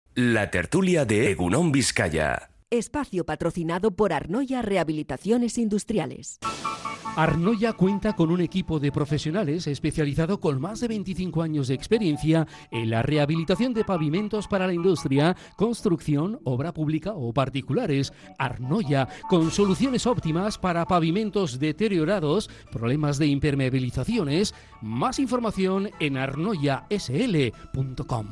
La tertulia de Egunon Vizcaya. Espacio patrocinado por Arnoia Rehabilitaciones Industriales. Arnoia cuenta con un equipo de profesionales especializado con más de 25 años de experiencia en la rehabilitación de pavimentos para la industria, construcción, obra pública o particulares. Arnoia, con soluciones óptimas para pavimentos deteriorados, problemas de impermeabilizaciones. Más información en arnoiasl.com.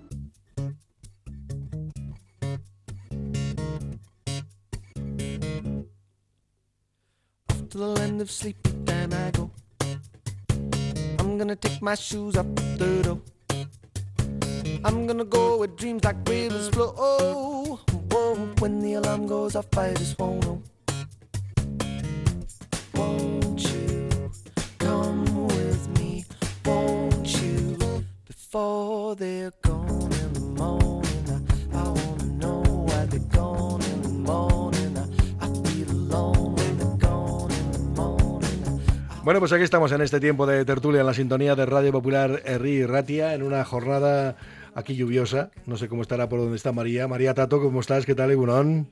To the land of sleep, then I go. I'm gonna take my shoes off the door. I'm gonna go where dreams like rivers flow. Oh, when the alarm goes off, I just won't know. Won't you come with me? Won't you? Before they're gone in the morning, I wanna know why they're gone in the morning. I feel alone. Bueno, pues aquí estamos en este tiempo de tertulia en la sintonía de Radio Popular Herri y Ratia, en una jornada aquí lluviosa. No sé cómo estará por donde está María. María Tato, ¿cómo estás? ¿Qué tal, Egunon?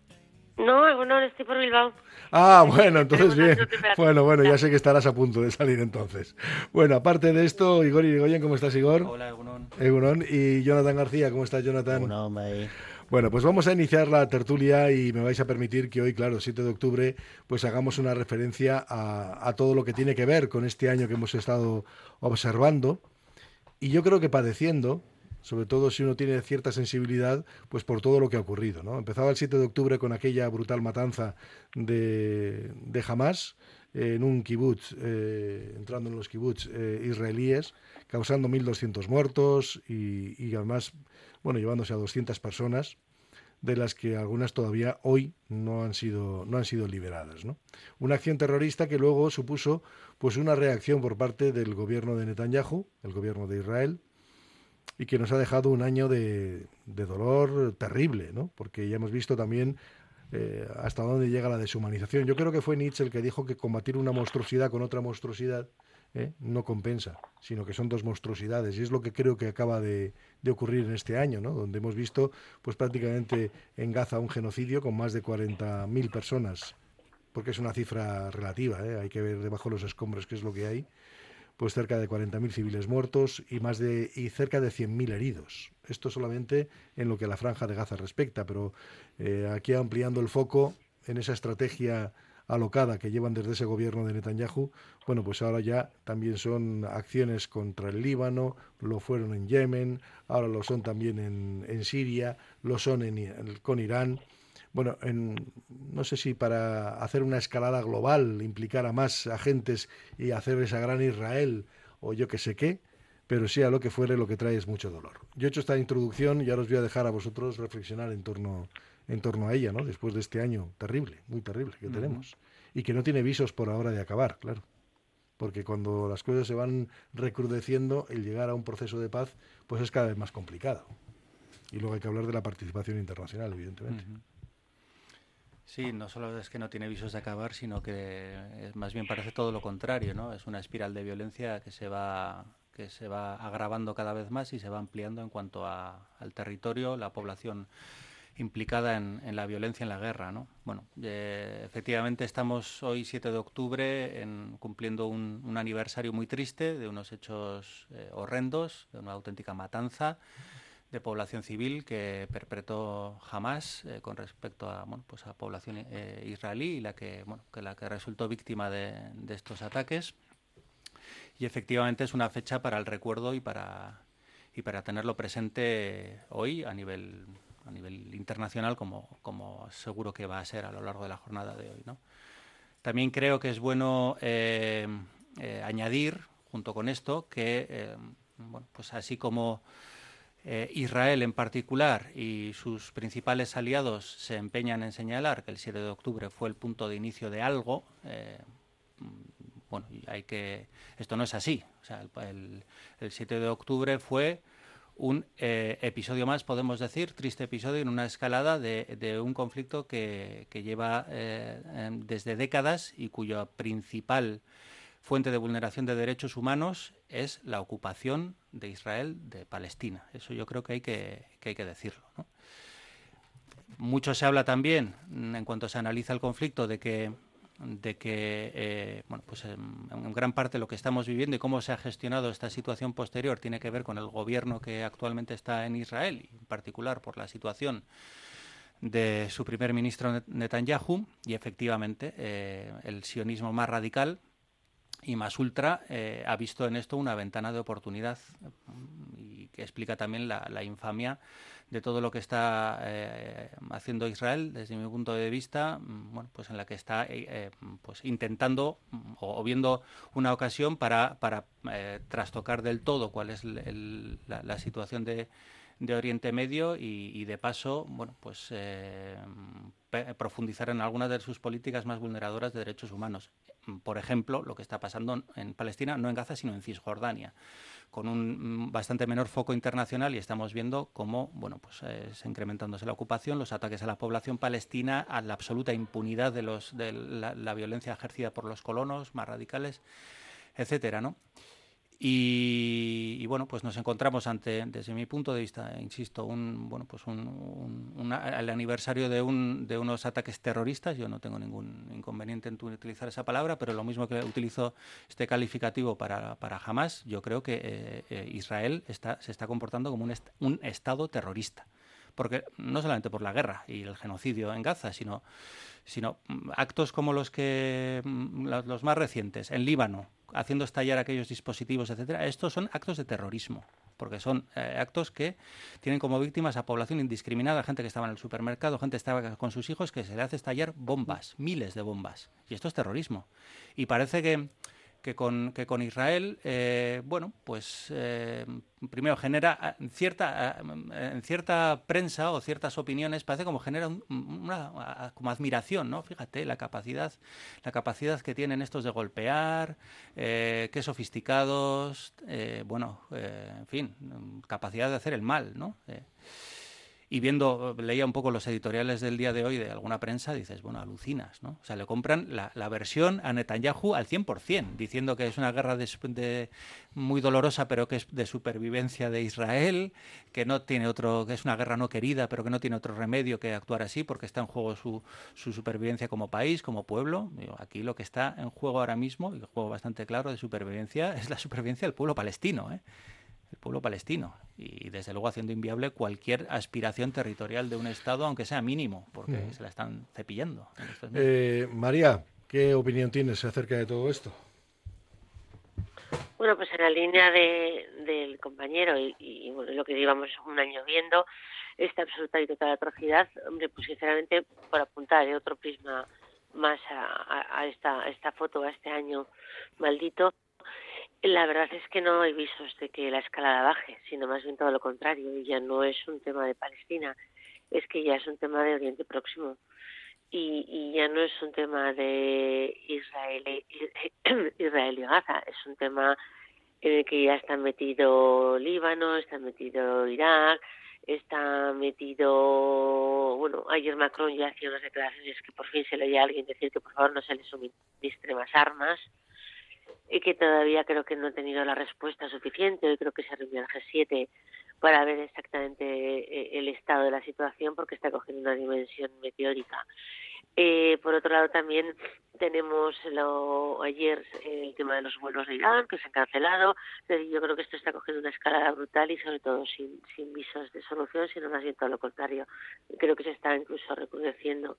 No, Egunon, estoy por Bilbao. Ah, bueno, entonces bien. Bueno, ya sé que estarás a punto de salir entonces. Bueno, aparte de esto, Igor Irigoyen, ¿cómo estás, Igor? Hola, Egunon. Egunon. Y Jonathan García, ¿cómo estás, Jonathan? Egunon, bye. Bueno, pues vamos a iniciar la tertulia y me vais a permitir que hoy, claro, 7 de octubre, pues hagamos una referencia a todo lo que tiene que ver con este año que hemos estado observando y yo creo que padeciendo, sobre todo si uno tiene cierta sensibilidad, pues por todo lo que ha ocurrido, ¿no? Empezaba el 7 de octubre con aquella brutal matanza de Hamás en un kibutz, entrando en los kibutz israelíes, causando 1.200 muertos y además, bueno, llevándose a 200 personas, de las que algunas todavía hoy no han sido liberadas, ¿no? Una acción terrorista que luego supuso pues una reacción por parte del gobierno de Netanyahu, el gobierno de Israel, y que nos ha dejado un año de dolor terrible, ¿no? Porque ya hemos visto también hasta dónde llega la deshumanización. Yo creo que fue Nietzsche el que dijo que combatir una monstruosidad con otra monstruosidad no compensa, sino que son dos monstruosidades, y es lo que creo que acaba de ocurrir en este año, ¿no? Donde hemos visto pues prácticamente en Gaza un genocidio con más de 40.000 personas, porque es una cifra relativa, hay que ver debajo de los escombros qué es lo que hay, pues cerca de 40.000 civiles muertos y cerca de 100.000 heridos. Esto solamente en lo que a la franja de Gaza respecta, pero aquí ampliando el foco en esa estrategia alocada que llevan desde ese gobierno de Netanyahu, bueno, pues ahora ya también son acciones contra el Líbano, lo fueron en Yemen, ahora lo son también en Siria, lo son con Irán. Bueno, no sé si para hacer una escalada global, implicar a más agentes y hacer esa gran Israel o yo que sé qué, pero sea lo que fuere, lo que trae es mucho dolor. Yo he hecho esta introducción y ahora os voy a dejar a vosotros reflexionar en torno a ella, ¿no? Después de este año terrible, muy terrible que tenemos, y que no tiene visos por ahora de acabar, claro, porque cuando las cosas se van recrudeciendo, el llegar a un proceso de paz pues es cada vez más complicado, y luego hay que hablar de la participación internacional, evidentemente. Sí, no solo es que no tiene visos de acabar, sino que más bien parece todo lo contrario, ¿no? Es una espiral de violencia que se va agravando cada vez más y se va ampliando en cuanto al territorio, la población implicada en la violencia, en la guerra, ¿no? Bueno, efectivamente estamos hoy 7 de octubre cumpliendo un aniversario muy triste de unos hechos horrendos, de una auténtica matanza de población civil que perpetró Hamás con respecto a a población israelí y la que resultó víctima de estos ataques. Y efectivamente es una fecha para el recuerdo y para tenerlo presente hoy a nivel internacional, como seguro que va a ser a lo largo de la jornada de hoy, ¿no? También creo que es bueno añadir, junto con esto, que pues así como Israel en particular y sus principales aliados se empeñan en señalar que el 7 de octubre fue el punto de inicio de algo, esto no es así. O sea, el 7 de octubre fue un episodio más, podemos decir, triste episodio en una escalada de un conflicto que lleva desde décadas y cuya principal fuente de vulneración de derechos humanos es la ocupación de Israel de Palestina. Eso yo creo que hay que decirlo, ¿no? Mucho se habla también, en cuanto se analiza el conflicto, de que bueno, pues en gran parte lo que estamos viviendo y cómo se ha gestionado esta situación posterior tiene que ver con el gobierno que actualmente está en Israel, y en particular por la situación de su primer ministro Netanyahu, y efectivamente el sionismo más radical y más ultra ha visto en esto una ventana de oportunidad, y que explica también la infamia de todo lo que está haciendo Israel, desde mi punto de vista, bueno, pues en la que está pues intentando o viendo una ocasión para trastocar del todo cuál es la situación de Oriente Medio, y de paso, bueno, pues profundizar en algunas de sus políticas más vulneradoras de derechos humanos. Por ejemplo, lo que está pasando en Palestina, no en Gaza, sino en Cisjordania, con un bastante menor foco internacional, y estamos viendo cómo, bueno, pues está incrementándose la ocupación, los ataques a la población palestina, a la absoluta impunidad de la violencia ejercida por los colonos más radicales, etcétera, ¿no? Y bueno, pues nos encontramos ante, desde mi punto de vista, insisto, el aniversario de unos ataques terroristas. Yo no tengo ningún inconveniente en utilizar esa palabra, pero lo mismo que utilizo este calificativo para Hamás, yo creo que Israel se está comportando como un Estado terrorista. Porque no solamente por la guerra y el genocidio en Gaza, sino actos como los más recientes en Líbano, haciendo estallar aquellos dispositivos, etcétera. Estos son actos de terrorismo, porque son actos que tienen como víctimas a población indiscriminada, gente que estaba en el supermercado, gente que estaba con sus hijos, que se le hace estallar bombas, miles de bombas. Y esto es terrorismo. Y parece que con Israel, bueno, pues primero genera en cierta prensa o ciertas opiniones, parece como genera como admiración, ¿no? Fíjate la capacidad que tienen estos de golpear, qué sofisticados, bueno, en fin, capacidad de hacer el mal, ¿no? Y leía un poco los editoriales del día de hoy de alguna prensa, dices, bueno, alucinas, ¿no? O sea, le compran la versión a Netanyahu al 100%, diciendo que es una guerra muy dolorosa, pero que es de supervivencia de Israel, que es una guerra no querida, pero que no tiene otro remedio que actuar así, porque está en juego su supervivencia como país, como pueblo. Digo, aquí lo que está en juego ahora mismo, y el juego bastante claro de supervivencia, es la supervivencia del pueblo palestino, ¿eh? El pueblo palestino, y desde luego haciendo inviable cualquier aspiración territorial de un Estado, aunque sea mínimo, porque se la están cepillando en estos momentos. María, ¿qué opinión tienes acerca de todo esto? Bueno, pues en la línea del compañero y bueno, lo que llevamos un año viendo, esta absoluta y total atrocidad, hombre, pues sinceramente, por apuntar otro prisma más a esta foto, a este año maldito, la verdad es que no hay visos de que la escalada baje, sino más bien todo lo contrario. Y ya no es un tema de Palestina, es que ya es un tema de Oriente Próximo. Y ya no es un tema de Israel y Gaza, es un tema en el que ya está metido Líbano, está metido Irak, está metido... Bueno, ayer Macron ya hacía unas declaraciones que por fin se le oía a alguien decir que por favor no se le suministre más armas, y que todavía creo que no ha tenido la respuesta suficiente. Hoy creo que se reunió el G7 para ver exactamente el estado de la situación, porque está cogiendo una dimensión meteórica. Por otro lado, también tenemos ayer el tema de los vuelos de Irán, que se han cancelado. Yo creo que esto está cogiendo una escalada brutal y sobre todo sin visos de solución, sino más bien todo lo contrario. Creo que se está incluso recrudeciendo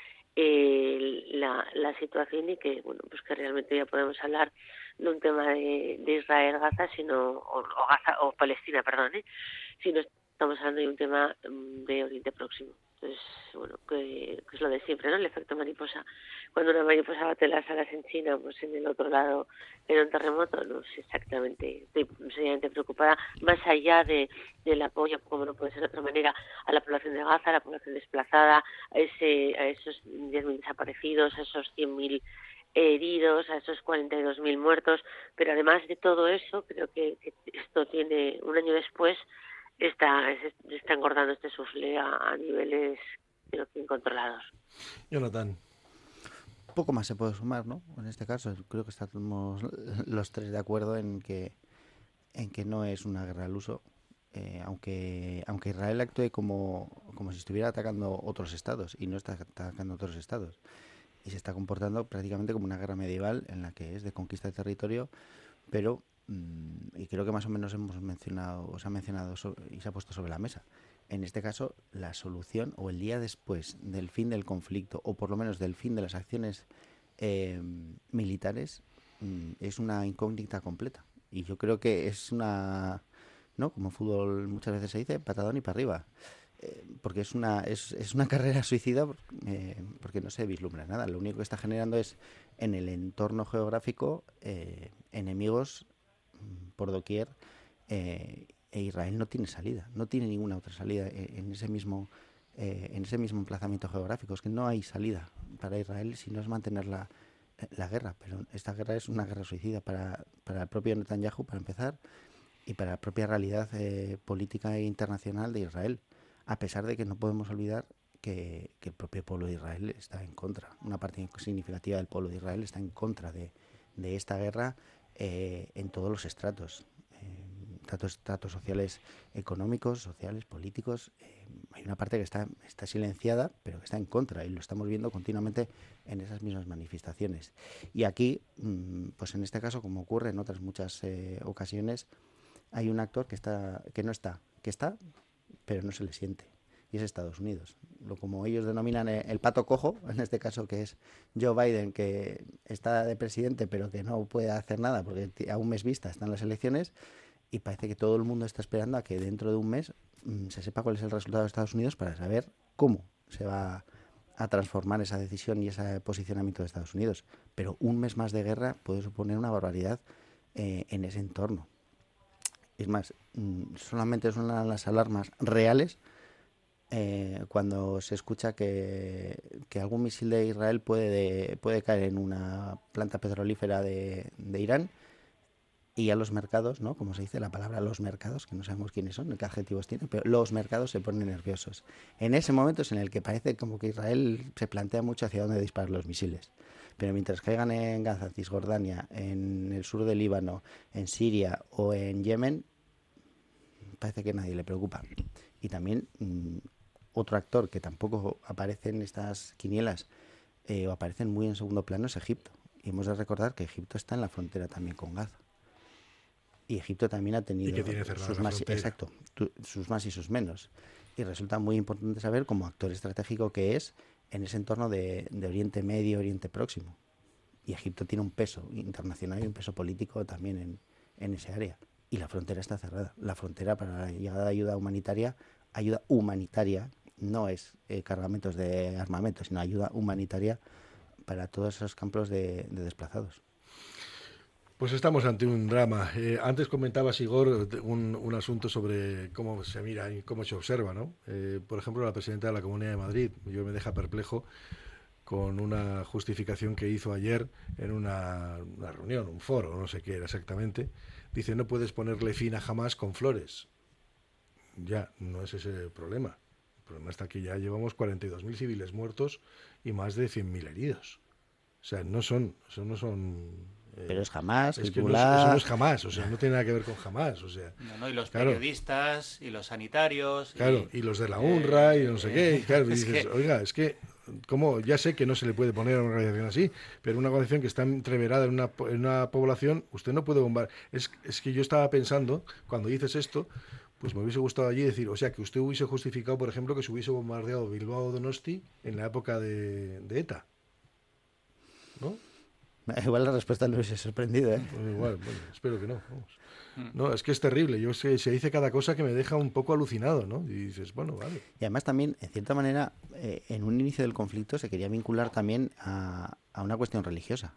la situación, y que bueno, pues que realmente ya podemos hablar de un tema de Israel-Gaza, Gaza o Palestina, sino estamos hablando de un tema de Oriente Próximo. Entonces, bueno, que es lo de siempre, ¿no? El efecto mariposa. Cuando una mariposa bate las alas en China, pues en el otro lado era un terremoto. No sé exactamente, estoy seriamente preocupada, más allá del apoyo, como no puede ser de otra manera, a la población de Gaza, a la población desplazada, a esos 10.000 desaparecidos, a esos 100.000 heridos, a esos 42.000 muertos. Pero además de todo eso, creo que esto tiene, un año después, está engordando este suflé a niveles, creo que incontrolados. Jonathan. poco más se puede sumar, ¿no? En este caso creo que estamos los tres de acuerdo en que no es una guerra al uso, aunque Israel actúe como si estuviera atacando otros estados, y no está atacando otros estados, y se está comportando prácticamente como una guerra medieval en la que es de conquista de territorio, pero y creo que más o menos se ha mencionado y se ha puesto sobre la mesa. En este caso, la solución, o el día después del fin del conflicto, o por lo menos del fin de las acciones militares, es una incógnita completa. Y yo creo que es una, ¿no? Como fútbol muchas veces se dice, patadón y para arriba. Porque es una carrera suicida, porque no se vislumbra nada. Lo único que está generando es, en el entorno geográfico, enemigos por doquier, e Israel no tiene salida, no tiene ninguna otra salida en ese mismo emplazamiento geográfico. Es que no hay salida para Israel si no es mantener la guerra. Pero esta guerra es una guerra suicida para el propio Netanyahu, para empezar, y para la propia realidad política e internacional de Israel, a pesar de que no podemos olvidar que el propio pueblo de Israel está en contra. Una parte significativa del pueblo de Israel está en contra de esta guerra, en todos los estratos, estratos sociales, económicos, sociales, políticos. Hay una parte que está silenciada, pero que está en contra, y lo estamos viendo continuamente en esas mismas manifestaciones. Y aquí, pues en este caso, como ocurre en otras muchas ocasiones, hay un actor que está, pero no se le siente, y es Estados Unidos. Como ellos denominan el pato cojo, en este caso, que es Joe Biden, que está de presidente pero que no puede hacer nada porque a un mes vista están las elecciones, y parece que todo el mundo está esperando a que dentro de un mes se sepa cuál es el resultado de Estados Unidos, para saber cómo se va a transformar esa decisión y ese posicionamiento de Estados Unidos. Pero un mes más de guerra puede suponer una barbaridad en ese entorno. Es más, solamente suenan las alarmas reales cuando se escucha que algún misil de Israel puede caer en una planta petrolífera de Irán, y ya los mercados, ¿no? Como se dice la palabra los mercados, que no sabemos quiénes son, qué adjetivos tienen, pero los mercados se ponen nerviosos. En ese momento es en el que parece como que Israel se plantea mucho hacia dónde disparar los misiles. Pero mientras caigan en Gaza, Cisjordania, en el sur del Líbano, en Siria o en Yemen, parece que a nadie le preocupa. Y también otro actor que tampoco aparece en estas quinielas, o aparecen muy en segundo plano, es Egipto. Y hemos de recordar que Egipto está en la frontera también con Gaza. Y Egipto también ha tenido sus más y sus menos. Y resulta muy importante saber, como actor estratégico que es, en ese entorno de Oriente Medio, Oriente Próximo. Y Egipto tiene un peso internacional y un peso político también en ese área. Y la frontera está cerrada. La frontera para la llegada de ayuda humanitaria no es cargamentos de armamento, sino ayuda humanitaria para todos esos campos de desplazados. Pues estamos ante un drama. Antes comentabas, Igor, un asunto sobre cómo se mira y cómo se observa, ¿no? Por ejemplo, la presidenta de la Comunidad de Madrid, yo me deja perplejo con una justificación que hizo ayer en una reunión, un foro, no sé qué era exactamente. Dice, no puedes ponerle fin a Hamás con flores. Ya, no es ese el problema. El problema está que ya llevamos 42.000 civiles muertos y más de 100.000 heridos. O sea, no son... pero es Hamás, es que eso no es Hamás, o sea, no tiene nada que ver con Hamás, o sea... No, y los periodistas, y los sanitarios... Claro, y los de la UNRWA, y no sé qué, claro, y dices, oiga, es que, como ya sé que no se le puede poner a una organización así, pero una organización que está entreverada en una población, usted no puede bombardear. Es que yo estaba pensando, cuando dices esto, pues me hubiese gustado allí decir, o sea, que usted hubiese justificado, por ejemplo, que se hubiese bombardeado Bilbao o Donosti en la época de ETA, ¿no? Igual la respuesta no hubiese sorprendido, ¿eh? Pues igual, bueno, espero que no. Vamos. No, es que es terrible. Yo sé, se dice cada cosa que me deja un poco alucinado, ¿no? Y dices, bueno, vale. Y además también, en cierta manera, en un inicio del conflicto se quería vincular también a una cuestión religiosa.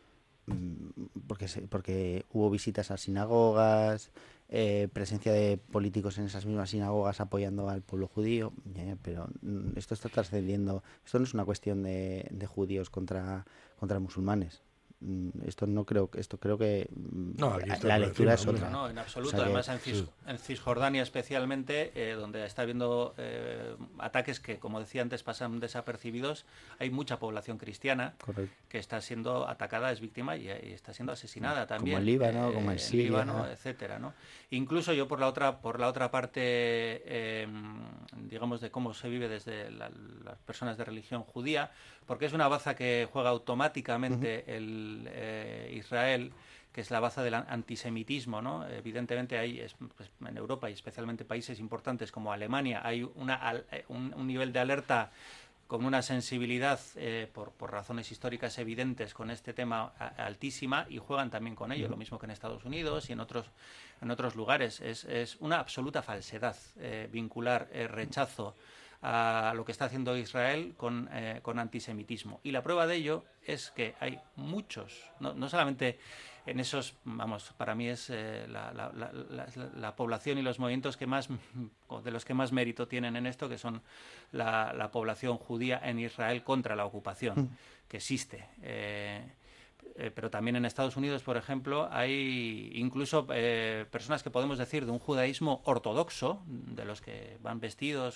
Porque hubo visitas a sinagogas, presencia de políticos en esas mismas sinagogas apoyando al pueblo judío, pero esto está trascendiendo. Esto no es una cuestión de judíos contra musulmanes. Esto no creo que No, aquí está la por lectura encima, es otra. No, en absoluto. O sea que- Además, en Cisjordania especialmente, donde está habiendo ataques que, como decía antes, pasan desapercibidos, hay mucha población cristiana Correcto. que está siendo atacada, es víctima y está siendo asesinada también. Como en Líbano, como en Siria. Líbano, etcétera, ¿no? Incluso yo por la otra parte, digamos, de cómo se vive desde las personas de religión judía, porque es una baza que juega automáticamente Israel, que es la baza del antisemitismo, ¿no? Evidentemente hay, pues, en Europa y especialmente países importantes como Alemania, hay un nivel de alerta con una sensibilidad por razones históricas evidentes con este tema altísima, y juegan también con ello, lo mismo que en Estados Unidos y en otros lugares. Es una absoluta falsedad vincular rechazo a lo que está haciendo Israel con antisemitismo. Y la prueba de ello es que hay muchos, no solamente en esos, vamos, para mí es la población y los movimientos que más, o de los que más mérito tienen en esto, que son la población judía en Israel contra la ocupación, que existe. Pero también en Estados Unidos, por ejemplo, hay incluso personas que podemos decir de un judaísmo ortodoxo, de los que van vestidos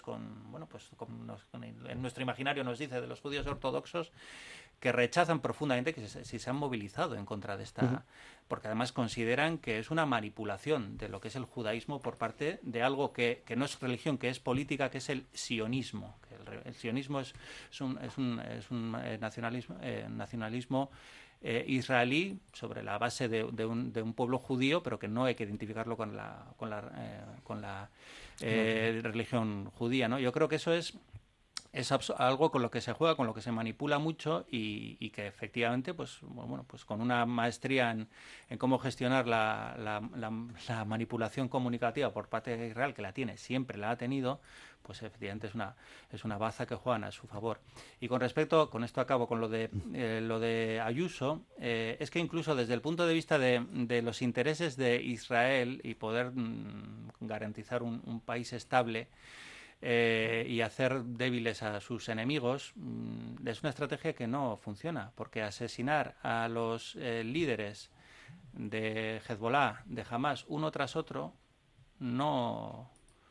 en nuestro imaginario nos dice de los judíos ortodoxos, que rechazan profundamente que si se han movilizado en contra de esta, porque además consideran que es una manipulación de lo que es el judaísmo por parte de algo que no es religión, que es política, que es el sionismo. Que el sionismo es un nacionalismo israelí sobre la base de un pueblo judío, pero que no hay que identificarlo con la religión judía, ¿no? Yo creo que eso es algo con lo que se juega, con lo que se manipula mucho, y que efectivamente, pues con una maestría en cómo gestionar la manipulación comunicativa por parte de Israel, que la tiene, siempre la ha tenido, pues efectivamente es una baza que juegan a su favor. Y con esto acabo con lo de Ayuso, es que incluso desde el punto de vista de los intereses de Israel y poder garantizar un país estable, y hacer débiles a sus enemigos, es una estrategia que no funciona, porque asesinar a los líderes de Hezbollah, de Hamas, uno tras otro, no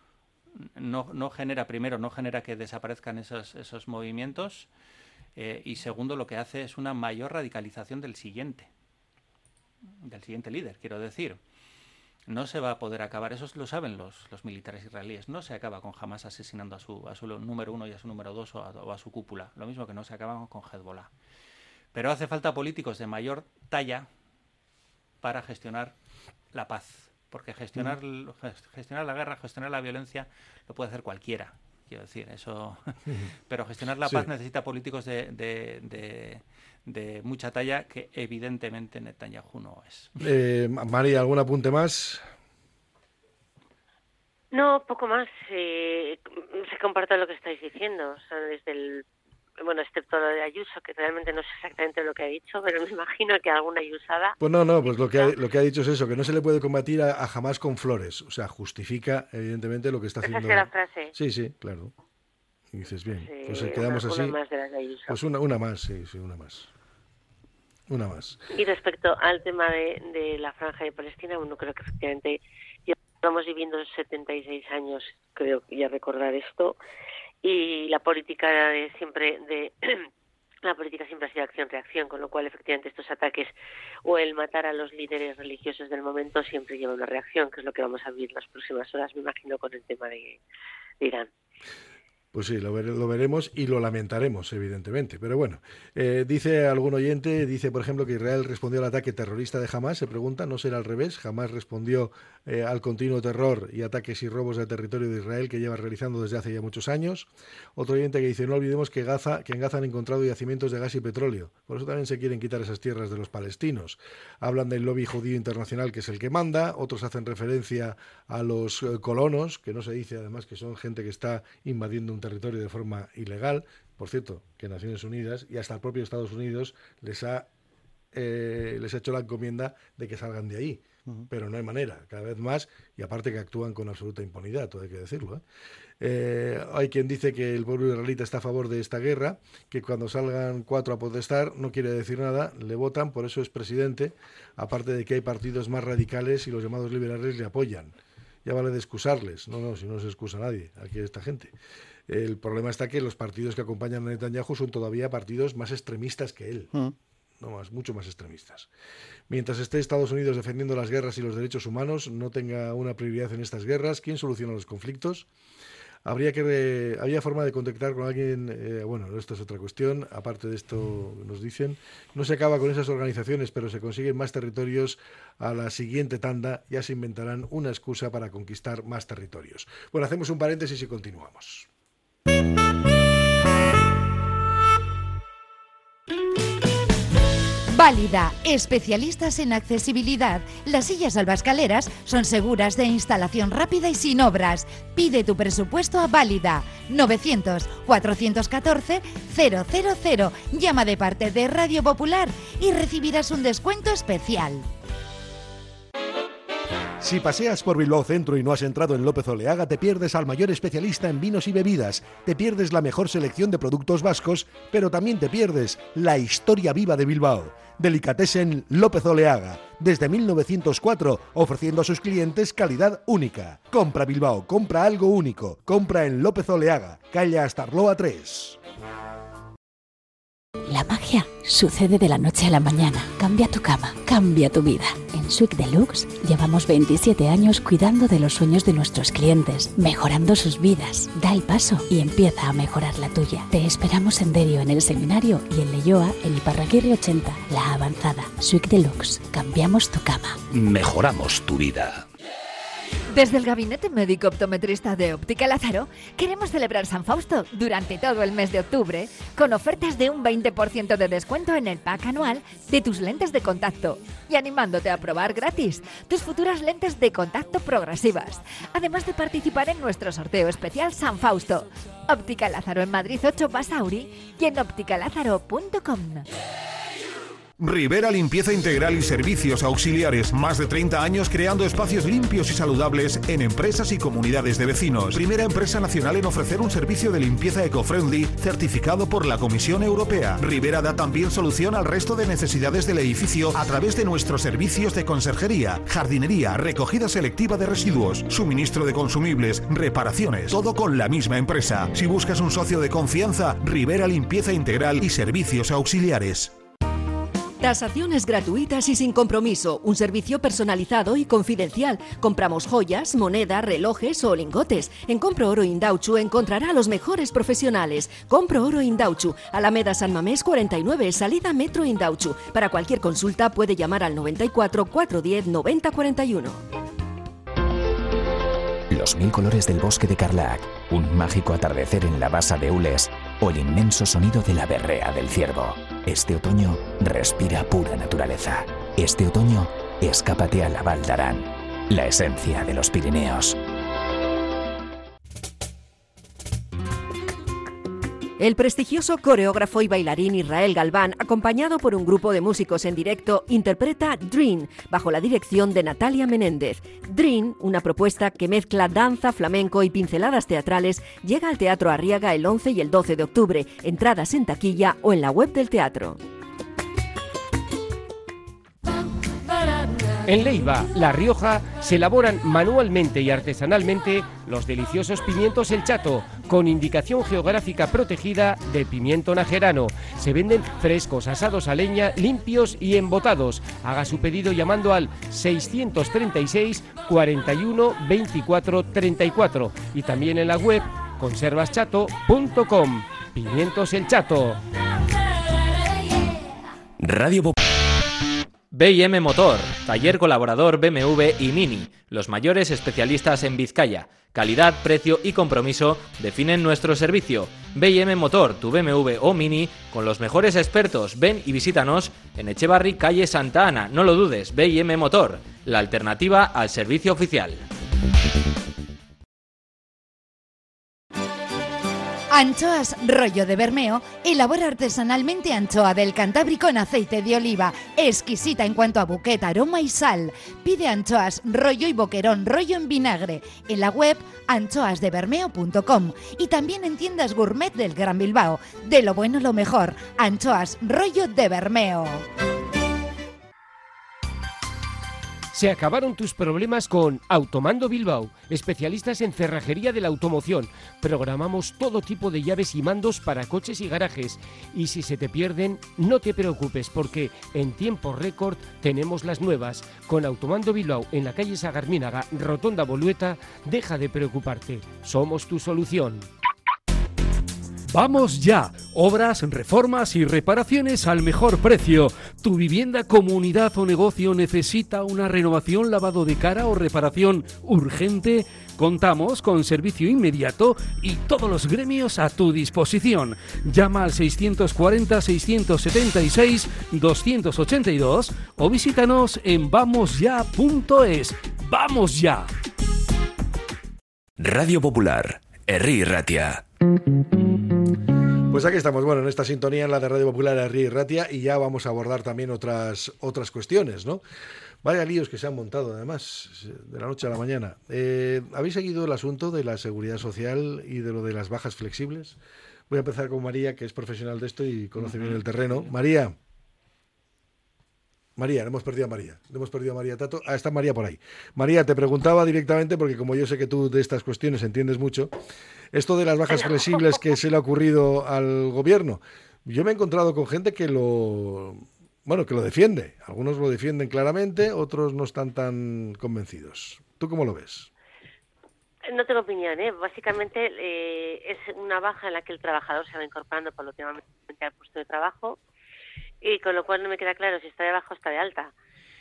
genera que desaparezcan esos movimientos, y segundo, lo que hace es una mayor radicalización del siguiente líder, quiero decir. No se va a poder acabar, eso lo saben los militares israelíes, no se acaba con Hamas asesinando a su número 1 y a su número 2 o a su cúpula, lo mismo que no se acaba con Hezbollah. Pero hace falta políticos de mayor talla para gestionar la paz, porque gestionar la guerra, gestionar la violencia lo puede hacer cualquiera, quiero decir, eso. Pero gestionar la paz necesita políticos de mucha talla, que evidentemente Netanyahu no es. Mari, ¿algún apunte más? No, poco más. Se comparto lo que estáis diciendo. O sea, excepto lo de Ayuso, que realmente no sé exactamente lo que ha dicho, pero me imagino que alguna ayusada. Pues no, pues lo que ha dicho es eso, que no se le puede combatir a Hamas con flores. O sea, justifica evidentemente lo que está haciendo. ¿Esa es la frase? Sí, claro. Y dices, bien, Sí, pues quedamos así. Una más de las de Ayuso. Pues una más, sí, una más. Una más. Y respecto al tema de la franja de Palestina, creo que efectivamente estamos viviendo 76 años, creo que ya recordar esto, y la política la política siempre ha sido acción-reacción, con lo cual efectivamente estos ataques o el matar a los líderes religiosos del momento siempre lleva una reacción, que es lo que vamos a vivir las próximas horas, me imagino, con el tema de Irán. Pues sí, lo veremos y lo lamentaremos, evidentemente. Pero bueno, dice algún oyente, por ejemplo, que Israel respondió al ataque terrorista de Hamas. Se pregunta, ¿no será al revés? Hamas respondió al continuo terror y ataques y robos de territorio de Israel que lleva realizando desde hace ya muchos años. Otro oyente que dice, no olvidemos que en Gaza han encontrado yacimientos de gas y petróleo. Por eso también se quieren quitar esas tierras de los palestinos. Hablan del lobby judío internacional, que es el que manda. Otros hacen referencia a los colonos, que no se dice además que son gente que está invadiendo un territorio de forma ilegal. Por cierto, que Naciones Unidas y hasta el propio Estados Unidos les ha hecho la encomienda de que salgan de ahí. pero no hay manera, cada vez más, y aparte que actúan con absoluta impunidad, todo hay que decirlo. Hay quien dice que el pueblo israelita está a favor de esta guerra, que cuando salgan 4 a protestar no quiere decir nada, le votan, por eso es presidente, aparte de que hay partidos más radicales y los llamados liberales le apoyan. Ya vale de excusarles, no, si no se excusa nadie, aquí esta gente. El problema está que los partidos que acompañan a Netanyahu son todavía partidos más extremistas que él. Mucho más extremistas. Mientras esté Estados Unidos defendiendo las guerras y los derechos humanos, no tenga una prioridad en estas guerras, ¿quién soluciona los conflictos? Había forma de contactar con alguien, esto es otra cuestión, aparte de esto nos dicen, no se acaba con esas organizaciones, pero se consiguen más territorios a la siguiente tanda, ya se inventarán una excusa para conquistar más territorios. Bueno, hacemos un paréntesis y continuamos. Válida, especialistas en accesibilidad. Las sillas albascaleras son seguras, de instalación rápida y sin obras. Pide tu presupuesto a Válida. 900-414-000. Llama de parte de Radio Popular y recibirás un descuento especial. Si paseas por Bilbao Centro y no has entrado en López Oleaga, te pierdes al mayor especialista en vinos y bebidas, te pierdes la mejor selección de productos vascos, pero también te pierdes la historia viva de Bilbao. Delicatessen López Oleaga, desde 1904, ofreciendo a sus clientes calidad única. Compra Bilbao, compra algo único, compra en López Oleaga, calle Astarloa 3. La magia sucede de la noche a la mañana. Cambia tu cama, cambia tu vida. En Suite Deluxe llevamos 27 años cuidando de los sueños de nuestros clientes, mejorando sus vidas. Da el paso y empieza a mejorar la tuya. Te esperamos en Derio, en el Seminario, y en Leioa, en Iparraguirre 80, La Avanzada. Suite Deluxe. Cambiamos tu cama. Mejoramos tu vida. Desde el Gabinete Médico Optometrista de Óptica Lázaro queremos celebrar San Fausto durante todo el mes de octubre con ofertas de un 20% de descuento en el pack anual de tus lentes de contacto y animándote a probar gratis tus futuras lentes de contacto progresivas, además de participar en nuestro sorteo especial San Fausto. Óptica Lázaro en Madrid 8 Basauri y en opticalázaro.com. Rivera Limpieza Integral y Servicios Auxiliares. Más de 30 años creando espacios limpios y saludables en empresas y comunidades de vecinos. Primera empresa nacional en ofrecer un servicio de limpieza eco-friendly certificado por la Comisión Europea. Rivera da también solución al resto de necesidades del edificio a través de nuestros servicios de conserjería, jardinería, recogida selectiva de residuos, suministro de consumibles, reparaciones. Todo con la misma empresa. Si buscas un socio de confianza, Rivera Limpieza Integral y Servicios Auxiliares. Tasaciones gratuitas y sin compromiso, un servicio personalizado y confidencial. Compramos joyas, moneda, relojes o lingotes. En Compro Oro Indauchu encontrará a los mejores profesionales. Compro Oro Indauchu, Alameda San Mamés 49, salida Metro Indauchu. Para cualquier consulta puede llamar al 94 410 90 41. Los 1000 colores del bosque de Carlac, un mágico atardecer en la basa de Ules o el inmenso sonido de la berrea del ciervo. Este otoño respira pura naturaleza. Este otoño escápate a la Val d'Aran, la esencia de los Pirineos. El prestigioso coreógrafo y bailarín Israel Galván, acompañado por un grupo de músicos en directo, interpreta Dream, bajo la dirección de Natalia Menéndez. Dream, una propuesta que mezcla danza, flamenco y pinceladas teatrales, llega al Teatro Arriaga el 11 y el 12 de octubre. Entradas en taquilla o en la web del teatro. En Leiva, La Rioja, se elaboran manualmente y artesanalmente los deliciosos pimientos El Chato, con indicación geográfica protegida de pimiento najerano. Se venden frescos, asados a leña, limpios y embotados. Haga su pedido llamando al 636 41 24 34 y también en la web conservaschato.com. Pimientos El Chato. Radio B&M Motor, taller colaborador BMW y Mini, los mayores especialistas en Vizcaya. Calidad, precio y compromiso definen nuestro servicio. B&M Motor, tu BMW o Mini, con los mejores expertos. Ven y visítanos en Echevarri, calle Santa Ana. No lo dudes, B&M Motor, la alternativa al servicio oficial. Anchoas Rollo de Bermeo elabora artesanalmente anchoa del Cantábrico en aceite de oliva, exquisita en cuanto a buquet, aroma y sal. Pide anchoas rollo y boquerón rollo en vinagre en la web anchoasdebermeo.com y también en tiendas gourmet del Gran Bilbao. De lo bueno lo mejor, Anchoas Rollo de Bermeo. Se acabaron tus problemas con Automando Bilbao, especialistas en cerrajería de la automoción. Programamos todo tipo de llaves y mandos para coches y garajes. Y si se te pierden, no te preocupes porque en tiempo récord tenemos las nuevas. Con Automando Bilbao en la calle Sagarmínaga, Rotonda Bolueta, deja de preocuparte. Somos tu solución. ¡Vamos ya! Obras, reformas y reparaciones al mejor precio. ¿Tu vivienda, comunidad o negocio necesita una renovación, lavado de cara o reparación urgente? Contamos con servicio inmediato y todos los gremios a tu disposición. Llama al 640-676-282 o visítanos en vamosya.es. ¡Vamos ya! Radio Popular, Herri Ratia. Pues aquí estamos, bueno, en esta sintonía, en la de Radio Popular, Herri Ratia, y ya vamos a abordar también otras cuestiones, ¿no? Vaya líos que se han montado, además, de la noche a la mañana. ¿Habéis seguido el asunto de la seguridad social y de lo de las bajas flexibles? Voy a empezar con María, que es profesional de esto y conoce bien el terreno. María, hemos perdido a María. Hemos perdido a María Tato. Ah, está María por ahí. María, te preguntaba directamente, porque como yo sé que tú de estas cuestiones entiendes mucho, esto de las bajas flexibles que se le ha ocurrido al gobierno. Yo me he encontrado con gente que lo defiende. Algunos lo defienden claramente, otros no están tan convencidos. ¿Tú cómo lo ves? No tengo opinión, ¿eh? Básicamente es una baja en la que el trabajador se va incorporando paulatinamente al puesto de trabajo, y con lo cual no me queda claro si está de baja o está de alta.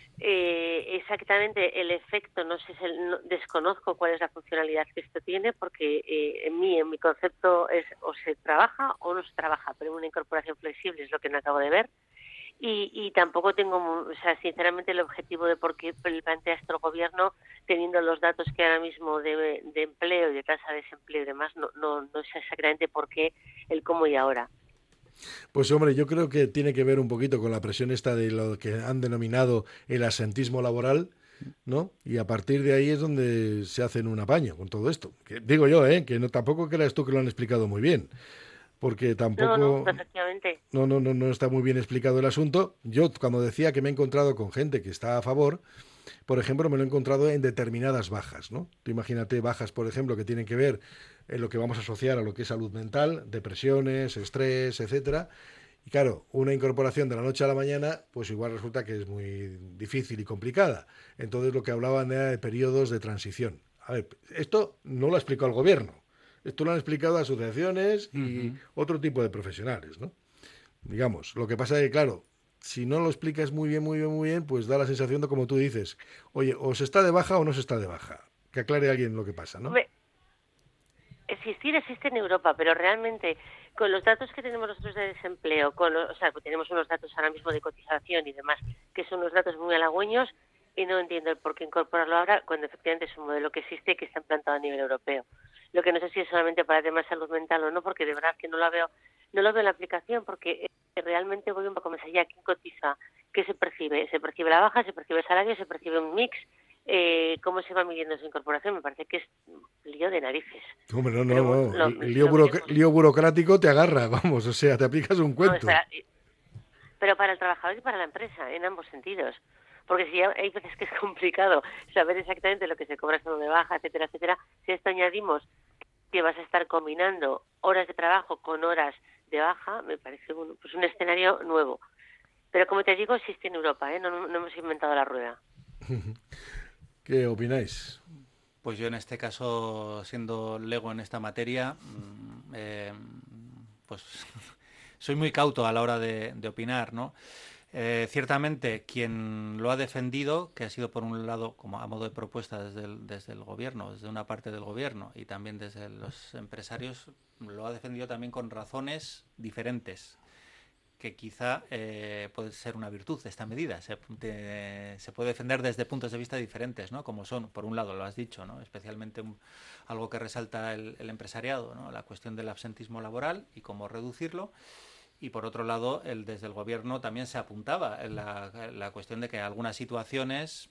Exactamente el efecto, desconozco cuál es la funcionalidad que esto tiene, porque en mi concepto es o se trabaja o no se trabaja, pero una incorporación flexible es lo que no acabo de ver. Y tampoco tengo, sinceramente, el objetivo de por qué plantea esto el gobierno, teniendo los datos que ahora mismo de empleo y de tasa de desempleo y demás, no sé exactamente por qué, el cómo y ahora. Pues hombre, yo creo que tiene que ver un poquito con la presión esta de lo que han denominado el asentismo laboral, ¿no? Y a partir de ahí es donde se hacen un apaño con todo esto. Que digo yo, que no, tampoco creas tú que lo han explicado muy bien, porque tampoco... No, efectivamente. No está muy bien explicado el asunto. Yo, cuando decía que me he encontrado con gente que está a favor, por ejemplo, me lo he encontrado en determinadas bajas, ¿no? Tú imagínate bajas, por ejemplo, que tienen que ver en lo que vamos a asociar a lo que es salud mental, depresiones, estrés, etcétera. Y claro, una incorporación de la noche a la mañana, pues igual resulta que es muy difícil y complicada. Entonces lo que hablaban era de periodos de transición. A ver, esto no lo ha explicado el gobierno. Esto lo han explicado asociaciones y otro tipo de profesionales, ¿no? Digamos, lo que pasa es que, claro, si no lo explicas muy bien, pues da la sensación de, como tú dices, oye, o se está de baja o no se está de baja. Que aclare alguien lo que pasa, ¿no? Existe en Europa, pero realmente con los datos que tenemos nosotros de desempleo, tenemos unos datos ahora mismo de cotización y demás, que son unos datos muy halagüeños, y no entiendo el por qué incorporarlo ahora cuando efectivamente es un modelo que existe y que está implantado a nivel europeo. Lo que no sé si es solamente para temas de salud mental o no, porque de verdad que no lo veo en la aplicación, porque realmente voy un poco más allá. ¿Quién cotiza? ¿Qué se percibe? ¿Se percibe la baja? ¿Se percibe el salario? ¿Se percibe un mix? ¿Cómo se va midiendo su incorporación? Me parece que es lío de narices. Hombre, no. El lío burocrático te agarra, vamos, o sea, te aplicas un cuento. Pero para el trabajador y para la empresa, en ambos sentidos. Porque si hay veces que es complicado saber exactamente lo que se cobra de baja, etcétera, etcétera, si a esto añadimos que vas a estar combinando horas de trabajo con horas de baja, me parece un escenario nuevo. Pero como te digo, existe en Europa, no hemos inventado la rueda. ¿Qué opináis? Pues yo en este caso, siendo lego en esta materia, pues soy muy cauto a la hora de opinar, ¿no? Ciertamente quien lo ha defendido, que ha sido por un lado como a modo de propuesta desde el gobierno, desde una parte del gobierno y también desde los empresarios, lo ha defendido también con razones diferentes. que quizá puede ser una virtud de esta medida. Se puede defender desde puntos de vista diferentes, ¿no? Como son, por un lado, lo has dicho, ¿no? Especialmente algo que resalta el empresariado, ¿no? La cuestión del absentismo laboral y cómo reducirlo. Y por otro lado, desde el gobierno también se apuntaba en la cuestión de que algunas situaciones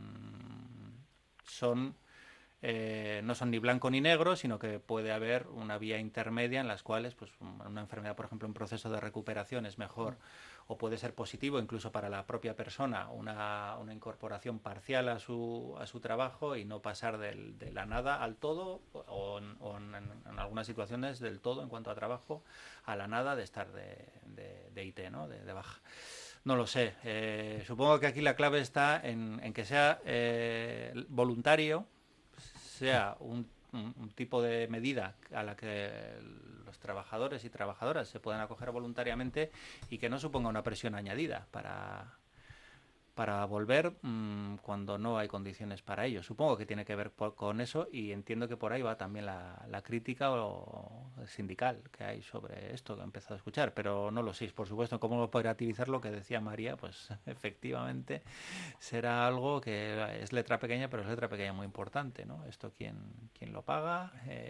no son ni blanco ni negro, sino que puede haber una vía intermedia en las cuales pues una enfermedad, por ejemplo, un proceso de recuperación es mejor o puede ser positivo incluso para la propia persona una incorporación parcial a su trabajo y no pasar de la nada al todo o en algunas situaciones del todo en cuanto a trabajo a la nada de estar de IT, ¿no? de baja. No lo sé. Supongo que aquí la clave está en que sea voluntario, sea un tipo de medida a la que los trabajadores y trabajadoras se puedan acoger voluntariamente y que no suponga una presión añadida para volver cuando no hay condiciones para ello. Supongo que tiene que ver con eso y entiendo que por ahí va también la crítica o sindical que hay sobre esto que he empezado a escuchar, pero no lo sé, por supuesto, cómo operativizar lo que decía María, pues efectivamente será algo que es letra pequeña, pero es letra pequeña muy importante, ¿no? Esto quién lo paga,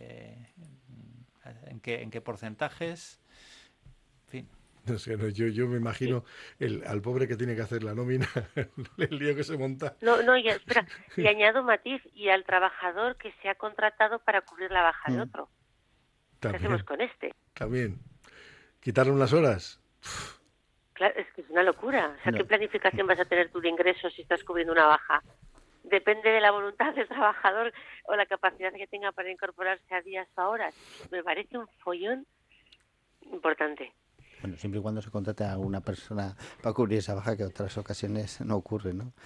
en qué porcentajes, en fin. No sé, yo me imagino al pobre que tiene que hacer la nómina, el lío que se monta. No, y espera, y añado un matiz, y al trabajador que se ha contratado para cubrir la baja de otro. También, ¿qué hacemos con este? También. ¿Quitarle unas horas? Claro, es que es una locura. O sea, ¿qué planificación vas a tener tú de ingresos si estás cubriendo una baja? Depende de la voluntad del trabajador o la capacidad que tenga para incorporarse a días o a horas. Me parece un follón importante. Bueno, siempre y cuando se contrate a una persona para cubrir esa baja, que en otras ocasiones no ocurre, ¿no?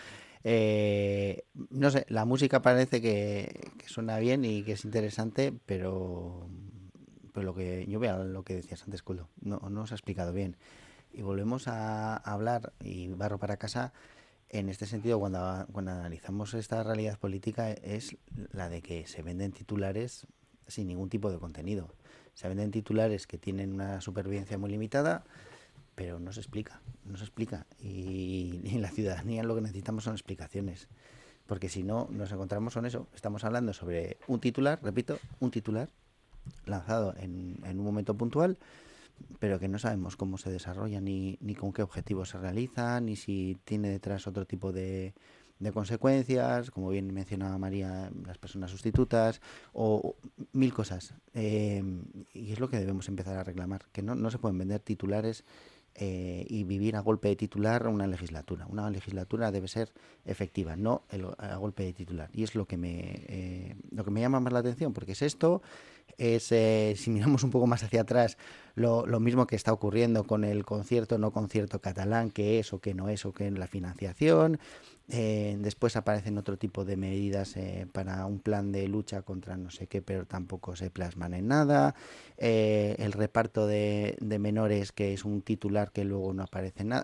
No sé, la música parece que suena bien y que es interesante, pero lo que yo veo lo que decías antes, Coldo, no os ha explicado bien. Y volvemos a hablar, y barro para casa, en este sentido, cuando analizamos esta realidad política, es la de que se venden titulares sin ningún tipo de contenido. Se venden titulares que tienen una supervivencia muy limitada, pero no se explica. Y en la ciudadanía lo que necesitamos son explicaciones. Porque si no, nos encontramos con eso. Estamos hablando sobre un titular, repito, un titular lanzado en un momento puntual, pero que no sabemos cómo se desarrolla, ni con qué objetivos se realiza, ni si tiene detrás otro tipo de consecuencias, como bien mencionaba María, las personas sustitutas, o mil cosas. Y es lo que debemos empezar a reclamar, que no se pueden vender titulares y vivir a golpe de titular una legislatura. Una legislatura debe ser efectiva, no a golpe de titular. Y es lo que me llama más la atención, porque es esto, si miramos un poco más hacia atrás, lo mismo que está ocurriendo con el concierto, no concierto catalán, qué es o qué no es, o qué es la financiación. Después aparecen otro tipo de medidas para un plan de lucha contra no sé qué, pero tampoco se plasman en nada. El reparto de menores, que es un titular que luego no aparece en nada.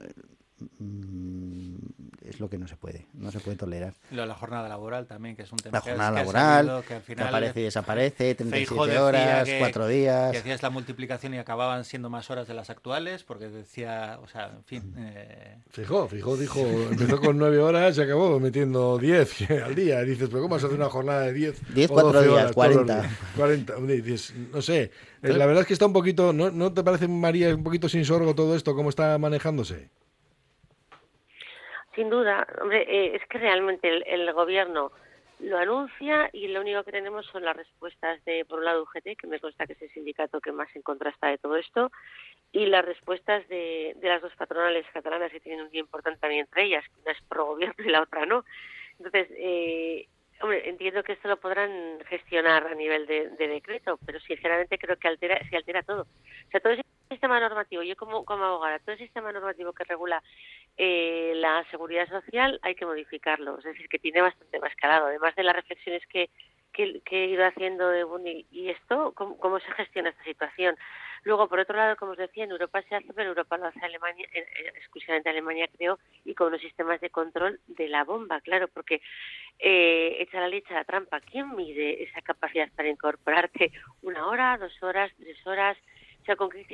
Es lo que no se puede tolerar. La jornada laboral también, que es un tema. La jornada laboral, que al final aparece y desaparece, 37 horas, 4 días. Que hacías la multiplicación y acababan siendo más horas de las actuales, porque decía, o sea, en fin. Fijó, dijo, empezó con 9 horas y acabó metiendo 10 al día. Y dices, pero ¿cómo vas a hacer una jornada de 10? 10, 4 días, horas, 40. 40. Dices, no sé. La verdad es que está un poquito, ¿no te parece, María, un poquito sin sorgo todo esto? ¿Cómo está manejándose? Sin duda, hombre, es que realmente el gobierno lo anuncia y lo único que tenemos son las respuestas de, por un lado, UGT, que me consta que es el sindicato que más en contra está de todo esto, y las respuestas de las dos patronales catalanas, que tienen un día importante también entre ellas, que una es pro gobierno y la otra no. Entonces, hombre, entiendo que esto lo podrán gestionar a nivel de decreto, pero sinceramente creo que altera todo. O sea, todo ese sistema normativo, yo como abogada, todo el sistema normativo que regula la seguridad social hay que modificarlo, es decir, que tiene bastante más calado, además de las reflexiones que he ido haciendo de y esto, ¿cómo se gestiona esta situación? Luego, por otro lado, como os decía, en Europa se hace, pero en Europa lo hace Alemania, exclusivamente Alemania, creo, y con unos sistemas de control de la bomba, claro, porque echa la leche a la trampa. ¿Quién mide esa capacidad para incorporarte 1 hora, 2 horas, 3 horas? O sea, ¿con qué criterio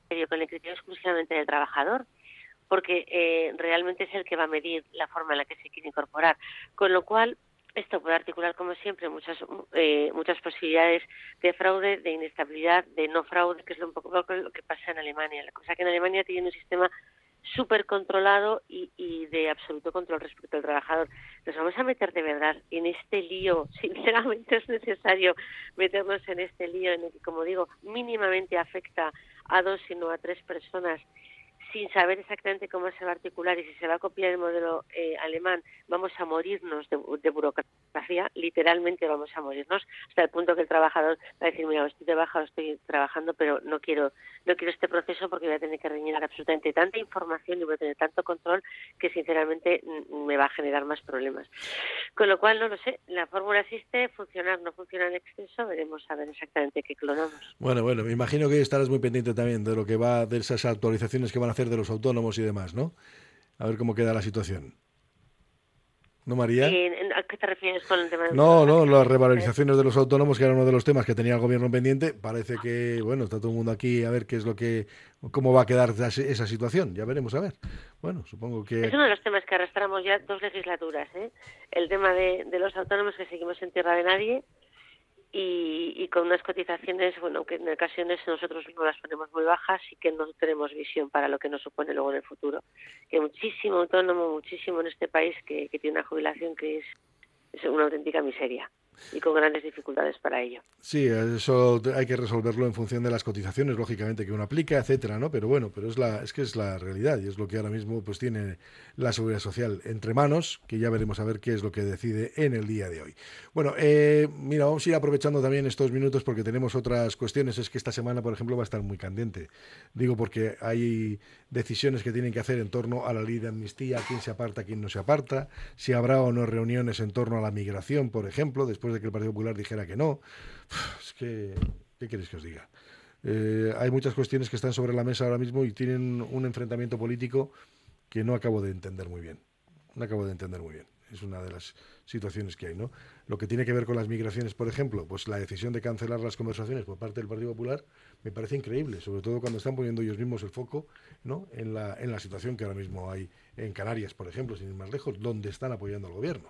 con el criterio exclusivamente del trabajador, porque realmente es el que va a medir la forma en la que se quiere incorporar. Con lo cual, esto puede articular, como siempre, muchas posibilidades de fraude, de inestabilidad, de no fraude, que es un poco lo que pasa en Alemania. La cosa que en Alemania tiene un sistema súper controlado y de absoluto control respecto al trabajador. Nos vamos a meter de verdad en este lío. Sinceramente es necesario meternos en este lío en el que, como digo, mínimamente afecta a 2 y no a 3 personas, sin saber exactamente cómo se va a articular, y si se va a copiar el modelo alemán, vamos a morirnos de burocracia, literalmente vamos a morirnos, hasta el punto que el trabajador va a decir, mira, estoy de baja o estoy trabajando, pero no quiero este proceso porque voy a tener que rellenar absolutamente tanta información y voy a tener tanto control que sinceramente me va a generar más problemas. Con lo cual, no lo sé, la fórmula existe, funcionar, no funciona en exceso, veremos a ver exactamente qué clonamos. Bueno, me imagino que estarás muy pendiente también de lo que va, de esas actualizaciones que van a hacer de los autónomos y demás, ¿no? A ver cómo queda la situación. ¿No, María? ¿A qué te refieres con el tema de No, las revalorizaciones de los autónomos, que era uno de los temas que tenía el gobierno pendiente. Parece que, bueno, está todo el mundo aquí a ver cómo va a quedar esa situación. Ya veremos, a ver. Bueno, supongo que... Es uno de los temas que arrastramos ya 2 legislaturas, ¿eh? El tema de los autónomos, que seguimos en tierra de nadie, y con unas cotizaciones, bueno, que en ocasiones nosotros mismos las ponemos muy bajas y que no tenemos visión para lo que nos supone luego en el futuro. Que muchísimo autónomo, muchísimo en este país que tiene una jubilación que es una auténtica miseria y con grandes dificultades para ello. Sí, eso hay que resolverlo en función de las cotizaciones, lógicamente, que uno aplica, etcétera, ¿no? Pero bueno, es que es la realidad y es lo que ahora mismo pues tiene la Seguridad Social entre manos, que ya veremos a ver qué es lo que decide en el día de hoy. Bueno, mira, vamos a ir aprovechando también estos minutos porque tenemos otras cuestiones. Es que esta semana, por ejemplo, va a estar muy candente. Digo porque hay decisiones que tienen que hacer en torno a la ley de amnistía, quién se aparta, quién no se aparta, si habrá o no reuniones en torno a la migración, por ejemplo, después de que el Partido Popular dijera que no. Es que, ¿qué queréis que os diga? Hay muchas cuestiones que están sobre la mesa ahora mismo y tienen un enfrentamiento político que no acabo de entender muy bien. Es una de las situaciones que hay, ¿no? Lo que tiene que ver con las migraciones, por ejemplo, pues la decisión de cancelar las conversaciones por parte del Partido Popular me parece increíble, sobre todo cuando están poniendo ellos mismos el foco, ¿no?, en la situación que ahora mismo hay en Canarias, por ejemplo, sin ir más lejos, donde están apoyando al gobierno.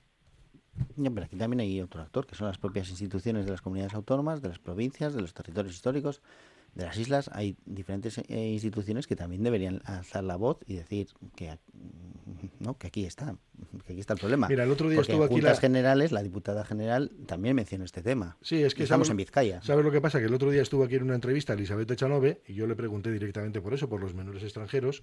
Ya, pero aquí también hay otro actor, que son las propias instituciones de las comunidades autónomas, de las provincias, de los territorios históricos, de las islas. Hay diferentes instituciones que también deberían alzar la voz y decir que aquí está el problema. Mira, el otro día porque estuvo en aquí Juntas Generales, la diputada general también mencionó este tema. Sí, es que estamos en Vizcaya. ¿Sabes lo que pasa? Que el otro día estuvo aquí en una entrevista a Elizabeth Echanove y yo le pregunté directamente por eso, por los menores extranjeros,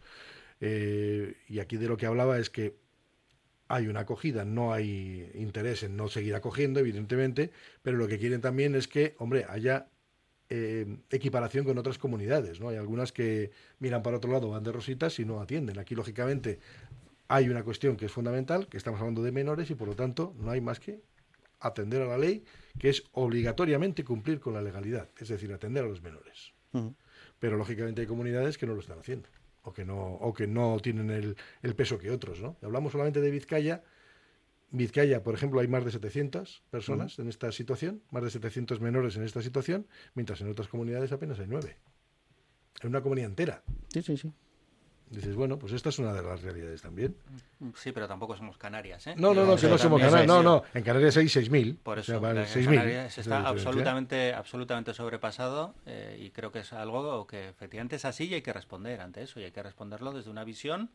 y aquí de lo que hablaba es que hay una acogida, no hay interés en no seguir acogiendo, evidentemente, pero lo que quieren también es que, hombre, haya equiparación con otras comunidades, ¿no? Hay algunas que miran para otro lado, van de rositas y no atienden. Aquí, lógicamente, hay una cuestión que es fundamental, que estamos hablando de menores y, por lo tanto, no hay más que atender a la ley, que es obligatoriamente cumplir con la legalidad, es decir, atender a los menores. Uh-huh. Pero, lógicamente, hay comunidades que no lo están haciendo. O que no tienen el peso que otros, ¿no? Hablamos solamente de Vizcaya. Vizcaya, por ejemplo, hay más de 700 personas en esta situación, más de 700 menores en esta situación, mientras en otras comunidades apenas hay 9. En una comunidad entera. Sí. Dices, bueno, pues esta es una de las realidades también. Sí, pero tampoco somos Canarias, ¿eh? No, que no somos Canarias. No. En Canarias hay 6.000. Por eso, o sea, en Canarias está absolutamente sobrepasado y creo que es algo que efectivamente es así y hay que responder ante eso. Y hay que responderlo desde una visión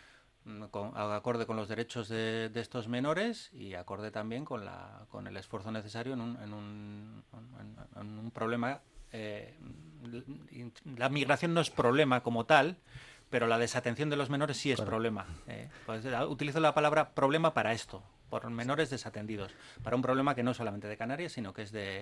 acorde con los derechos de estos menores y acorde también con el esfuerzo necesario en un problema. La migración no es problema como tal, pero la desatención de los menores sí es problema. Pues utilizo la palabra problema para esto, por menores desatendidos, para un problema que no es solamente de Canarias, sino que es de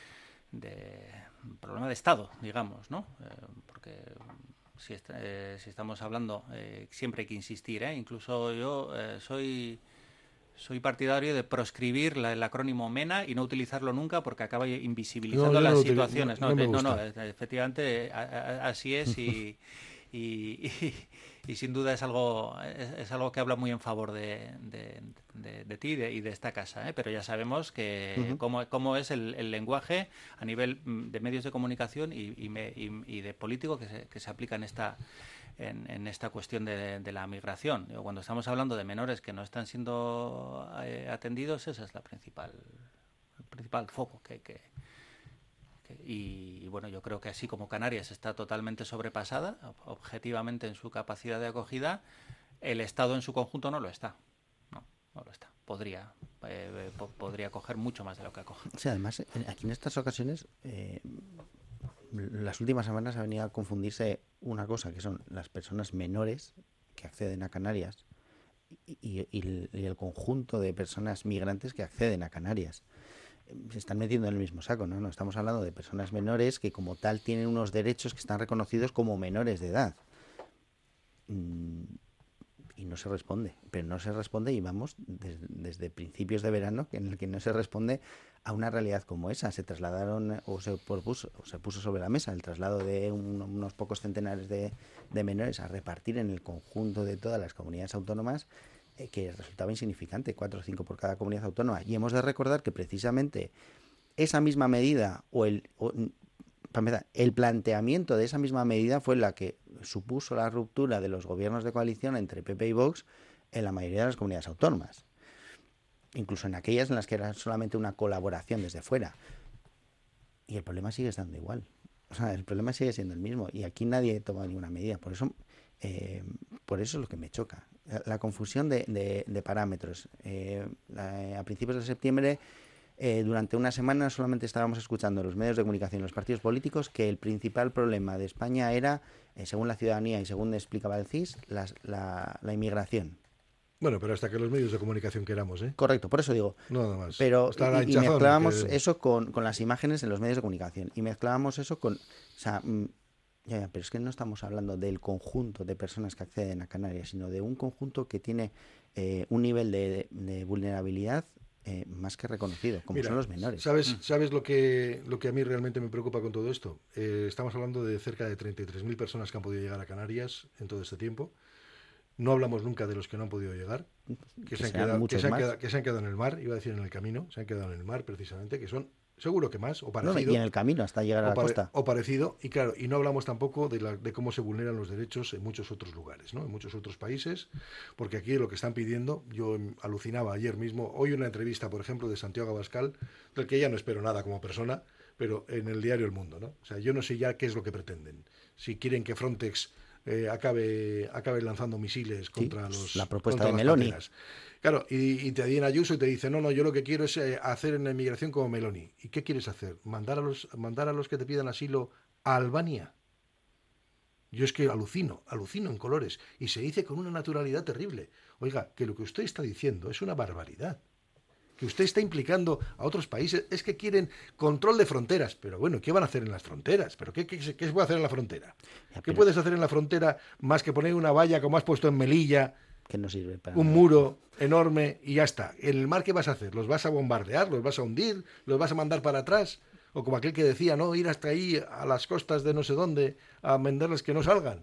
un problema de Estado, digamos, ¿no? Porque si estamos hablando, siempre hay que insistir, incluso yo soy partidario de proscribir el acrónimo MENA y no utilizarlo nunca porque acaba invisibilizando las situaciones. No, efectivamente así es y Y sin duda es algo que habla muy en favor de ti y de esta casa, ¿eh? Pero ya sabemos que cómo es el lenguaje a nivel de medios de comunicación y de político que se aplica en esta cuestión de la migración. Cuando estamos hablando de menores que no están siendo atendidos, ese es el principal foco y bueno, yo creo que así como Canarias está totalmente sobrepasada objetivamente en su capacidad de acogida, el Estado en su conjunto no lo está. No lo está. Podría acoger mucho más de lo que acoge. Sí, además, aquí en estas ocasiones, las últimas semanas ha venido a confundirse una cosa, que son las personas menores que acceden a Canarias y el conjunto de personas migrantes que acceden a Canarias. Se están metiendo en el mismo saco, ¿no? No estamos hablando de personas menores que como tal tienen unos derechos que están reconocidos como menores de edad. Y no se responde, pero no se responde y vamos desde principios de verano en el que no se responde a una realidad como esa. Se trasladaron se puso sobre la mesa el traslado de unos pocos centenares de menores a repartir en el conjunto de todas las comunidades autónomas, que resultaba insignificante, 4 o 5 por cada comunidad autónoma. Y hemos de recordar que precisamente esa misma medida para empezar, el planteamiento de esa misma medida fue la que supuso la ruptura de los gobiernos de coalición entre PP y Vox en la mayoría de las comunidades autónomas, incluso en aquellas en las que era solamente una colaboración desde fuera. Y el problema sigue estando igual. O sea, el problema sigue siendo el mismo y aquí nadie toma ninguna medida. Por eso es lo que me choca. La confusión de parámetros. A principios de septiembre, durante una semana solamente estábamos escuchando en los medios de comunicación, los partidos políticos, que el principal problema de España era, según la ciudadanía y según explicaba el CIS, la inmigración. Bueno, pero hasta que los medios de comunicación queramos, ¿eh? Correcto, por eso digo. Nada más. Pero y mezclábamos eso con las imágenes en los medios de comunicación. Y mezclábamos eso con... O sea, pero es que no estamos hablando del conjunto de personas que acceden a Canarias, sino de un conjunto que tiene un nivel de vulnerabilidad más que reconocido, como son los menores. ¿Sabes lo que a mí realmente me preocupa con todo esto? Estamos hablando de cerca de 33.000 personas que han podido llegar a Canarias en todo este tiempo. No hablamos nunca de los que no han podido llegar, que se han quedado en el mar, iba a decir en el camino, se han quedado en el mar precisamente, que son seguro que más, o parecido. Y en el camino hasta llegar a la costa. O parecido, y claro, y no hablamos tampoco de cómo se vulneran los derechos en muchos otros lugares, ¿no? En muchos otros países, porque aquí lo que están pidiendo, yo alucinaba ayer mismo, hoy una entrevista, por ejemplo, de Santiago Abascal, del que ya no espero nada como persona, pero en el diario El Mundo, ¿no? O sea, yo no sé ya qué es lo que pretenden. Si quieren que Frontex acabe lanzando misiles contra la propuesta de Meloni. Claro, y te viene Ayuso y te dice, no, yo lo que quiero es hacer en la inmigración como Meloni. ¿Y qué quieres hacer? ¿Mandar a los que te pidan asilo a Albania? Yo es que alucino en colores. Y se dice con una naturalidad terrible. Oiga, que lo que usted está diciendo es una barbaridad. Que usted está implicando a otros países. Es que quieren control de fronteras. Pero bueno, ¿qué van a hacer en las fronteras? ¿Pero qué se puede hacer en la frontera? ¿Qué puedes hacer en la frontera más que poner una valla como has puesto en Melilla? Que no sirve para un muro enorme y ya está. ¿En el mar qué vas a hacer? ¿Los vas a bombardear? ¿Los vas a hundir? ¿Los vas a mandar para atrás? O como aquel que decía, no, ir hasta ahí a las costas de no sé dónde a venderles que no salgan.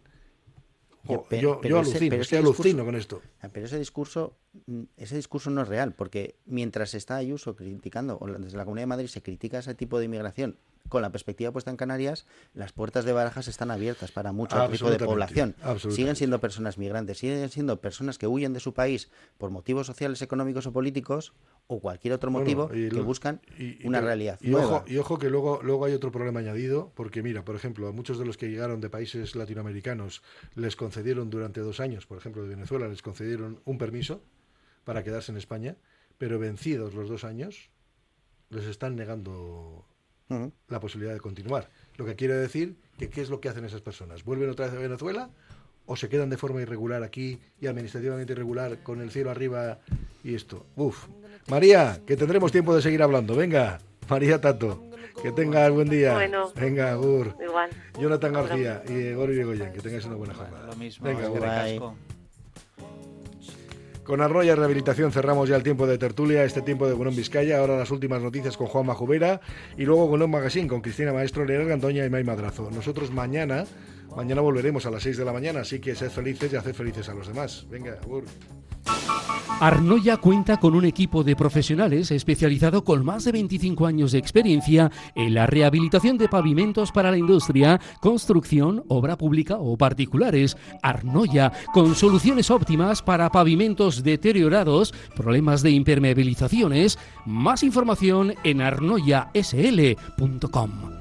Yo alucino con esto. Pero ese discurso no es real, porque mientras está Ayuso criticando, o desde la Comunidad de Madrid se critica ese tipo de inmigración, con la perspectiva puesta en Canarias, las puertas de Barajas están abiertas para mucho tipo de población. Siguen siendo personas migrantes, siguen siendo personas que huyen de su país por motivos sociales, económicos o políticos, o cualquier otro motivo, que buscan una realidad nueva. Ojo que luego hay otro problema añadido, porque mira, por ejemplo, a muchos de los que llegaron de países latinoamericanos les concedieron durante 2 años, por ejemplo de Venezuela, les concedieron un permiso para quedarse en España, pero vencidos los 2 años, les están negando la posibilidad de continuar. Lo que quiere decir que ¿qué es lo que hacen esas personas? ¿Vuelven otra vez a Venezuela o se quedan de forma irregular aquí y administrativamente irregular con el cielo arriba y esto? María, que tendremos tiempo de seguir hablando. Venga, María Tato, que tengas buen día. Bueno, venga, Agur. Igual. Jonathan García y Egor Irigoyen, que tengáis una buena jornada. Lo mismo. Venga, Agur. Con Arnoya Rehabilitación cerramos ya el tiempo de tertulia, este tiempo de Gunón Vizcaya. Ahora las últimas noticias con Juanma Jubera y luego Gunón Magazine con Cristina Maestro, Leonel Gandoña y May Madrazo. Nosotros mañana volveremos a las 6 de la mañana, así que sed felices y haced felices a los demás. Venga, agur. Arnoya cuenta con un equipo de profesionales especializado con más de 25 años de experiencia en la rehabilitación de pavimentos para la industria, construcción, obra pública o particulares. Arnoya, con soluciones óptimas para pavimentos deteriorados, problemas de impermeabilizaciones. Más información en arnoyasl.com.